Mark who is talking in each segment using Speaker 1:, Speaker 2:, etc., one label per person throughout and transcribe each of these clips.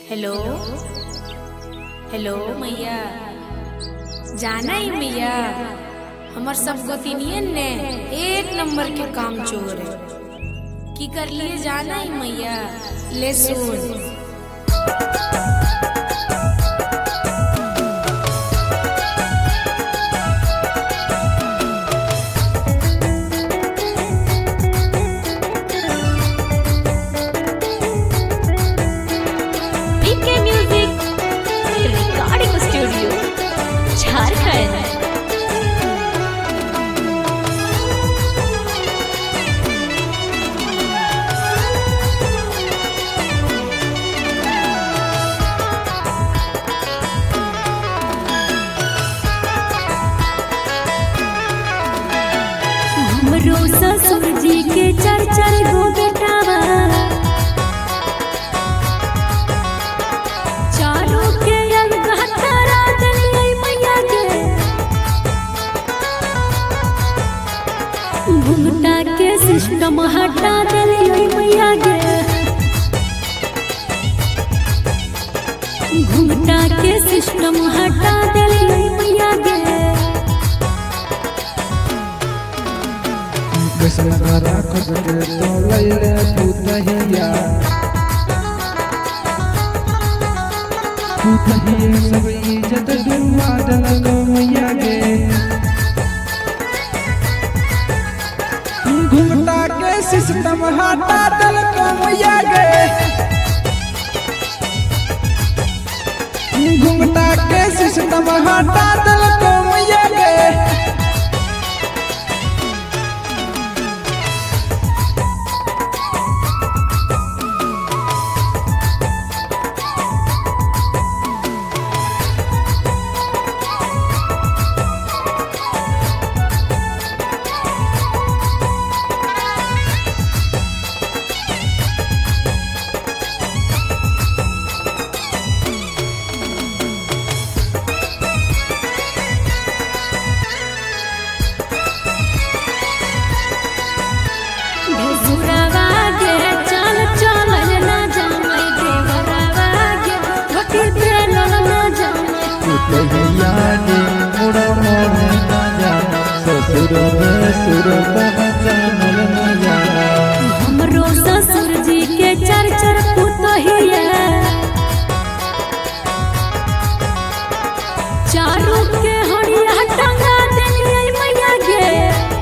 Speaker 1: Hello hello मैया जाना ही मैया हमर सब गोतिनियन ने एक नंबर के काम चोर है की कर लिए जाना ही मैया ले सुन।
Speaker 2: हमरो ससुर जी के चार गो बेटावा, चारों के अलगा करा देलियै मैया के। घुंघटा के सिस्टम हटा देलियै मैया के। घुंघटा के सिस्टम हटा देलियै मैया के।
Speaker 3: कसमरा खसके तो लैले पुतहिया सब इज्जत डुबा देलको मैया गे। घुंघटा के सिस्टम हटा देलको मैया गे। घुंघटा के सिस्टम हटा देलको मैया गे।
Speaker 2: हमरो ससुर जी के चार पुतहिया, चारों के हड़िया टंगा देलियै मैया गे।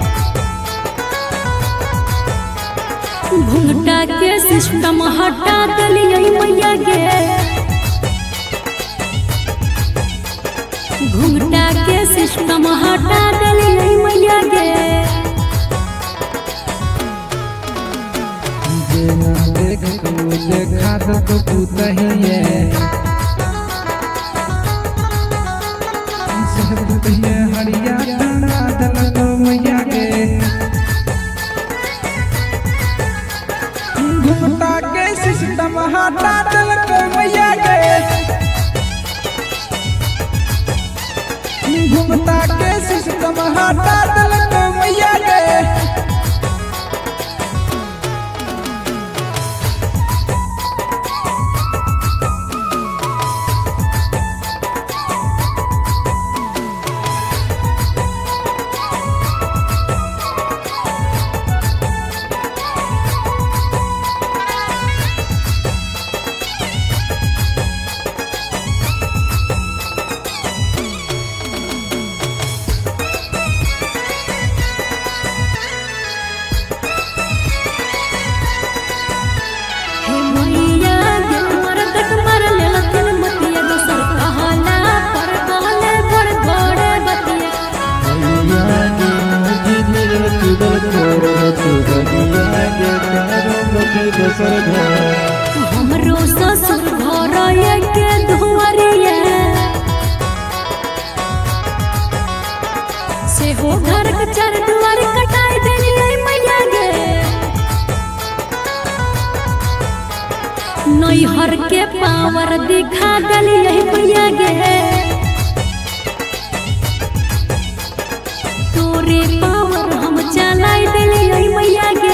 Speaker 2: घुंघटा के सिस्टम हटा देलियै मैया गे। घुंघटा के सिस्टम हटा देलियै मैया गे।
Speaker 3: देख तू देखा तो पुतहिया सब पुतहिया हरिया टंगा देलको मैया गे। घुंघटा के सिस्टम हटा देलको मैया गे। घुंघटा के सिस्टम हटा देलको मैया गे।
Speaker 2: हमरो ससुर घर के धुआरिया से हो घर के चार दुआर कटाई देलियै मैया गे। नैहर के पावर दिखा देलियै मैया गे। तोरे पावर हम चलाई देलियै मैया गे।